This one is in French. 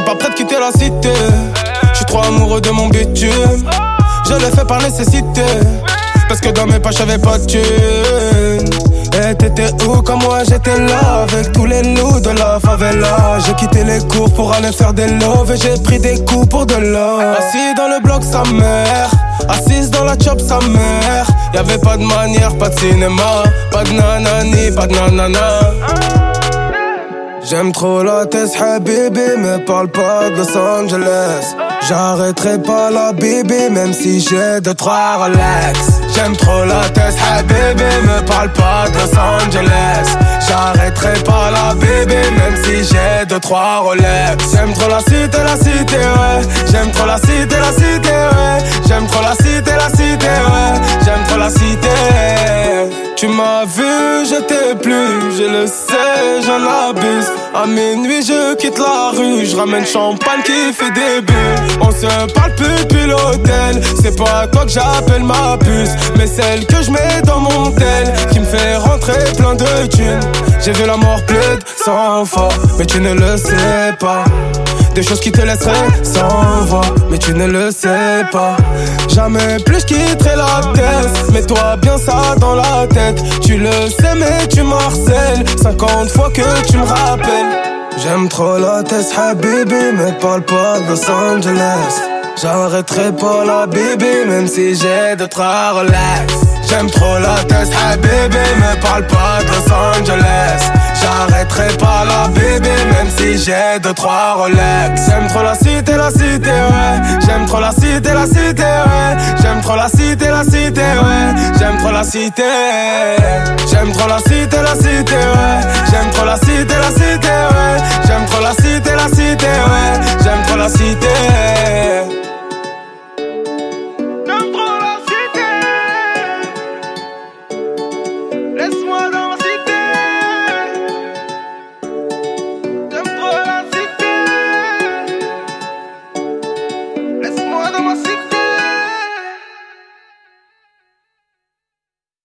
pas prêt de quitter la cité. J'suis trop amoureux de mon bitume. Je l'ai fait par nécessité. Parce que dans mes poches y'avait pas de thune. Et t'étais où quand moi j'étais là? Avec tous les loups de la favela. J'ai quitté les cours pour aller faire des loves. Et j'ai pris des coups pour de l'or. Assis dans le bloc sa mère, assise dans la chop sa mère. Y'avait pas de manière, pas de cinéma. Pas de nanani, pas de nanana. J'aime trop la tête, habibi, mais parle pas de Los Angeles. J'arrêterai pas la bibi, même si j'ai 2-3 Rolex. J'aime trop la tête, habibi, me parle pas de Los Angeles. J'arrêterai pas la bibi, même si j'ai 2-3 Rolex. J'aime trop la cité, ouais. J'aime trop la cité, ouais. J'aime trop la cité, ouais. J'aime trop la cité. Tu m'as vu, j'étais plus, je le sais, j'en abuse. À minuit, je quitte la rue, je ramène champagne qui fait des bulles. On se parle plus depuis l'hôtel, c'est pas toi que j'appelle ma puce, mais celle que je mets dans mon tel, qui me fait rentrer plein de thunes. J'ai vu la mort plus de 100 fois, mais tu ne le sais pas. Des choses qui te laisseraient sans voix, mais tu ne le sais pas. Jamais plus je quitterai la tête. Mets-toi bien ça dans la tête. Tu le sais mais tu m'harcèles 50 fois que tu me rappelles. J'aime trop la tête, habibi, mais parle pas de Los Angeles. J'arrêterai pas la bibi, même si j'ai 2-3 Rolex. J'aime trop la tête, habibi, mais parle pas de Los Angeles. J'arrêterai pas la bibi, même si j'ai 2-3 Rolex. J'aime trop la cité, ouais. J'aime trop la cité, ouais. J'aime trop la cité, ouais. J'aime trop la cité. J'aime trop la cité, ouais. J'aime trop la cité, ouais. J'aime trop la cité, ouais. J'aime trop la cité.